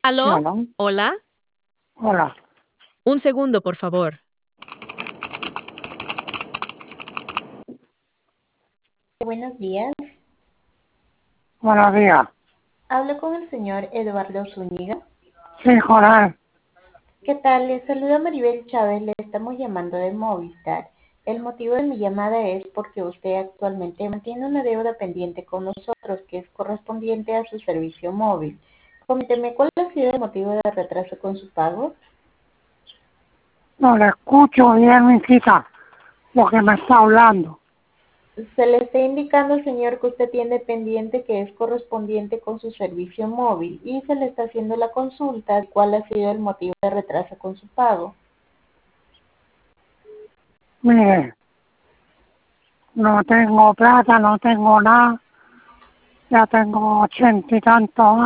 Sí, ¿Aló? ¿no? Hola. Hola. Un segundo, por favor. Buenos días. Buenos días. Hablo con el señor Eduardo Zúñiga. Sí, Jorge. ¿Qué tal? Le saluda Maribel Chávez. Le estamos llamando de Movistar. El motivo de mi llamada es porque usted actualmente mantiene una deuda pendiente con nosotros que es correspondiente a su servicio móvil. Coménteme, ¿cuál ha sido el motivo de retraso con su pago? No le escucho bien, mi cita, lo que me está hablando. Se le está indicando, señor, que usted tiene pendiente que es correspondiente con su servicio móvil y se le está haciendo la consulta de cuál ha sido el motivo de retraso con su pago. Mire, no tengo plata, no tengo nada. Ya tengo 80 y tantos